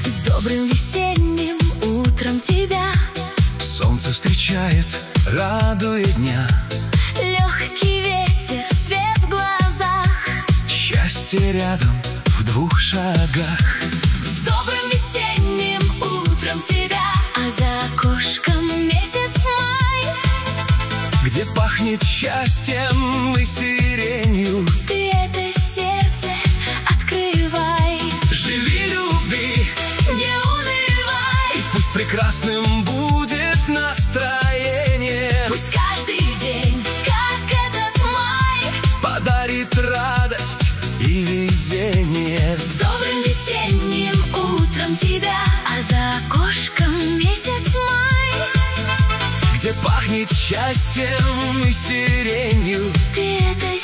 С добрым весенним утром тебя солнце встречает, радуя дня. легкий ветер, свет в глазах, Счастье рядом в 2 шагах. с добрым весенним утром тебя, а за окошком месяц май, Где пахнет счастьем и сиренью. ты это сердце открывай. Живи, люби, Не унывай, пусть прекрасным будет настроение. пусть каждый день, как этот май, Подарит радость и везение. с добрым весенним утром тебя, а за окошком месяц май, Где пахнет счастьем и сиренью. ты это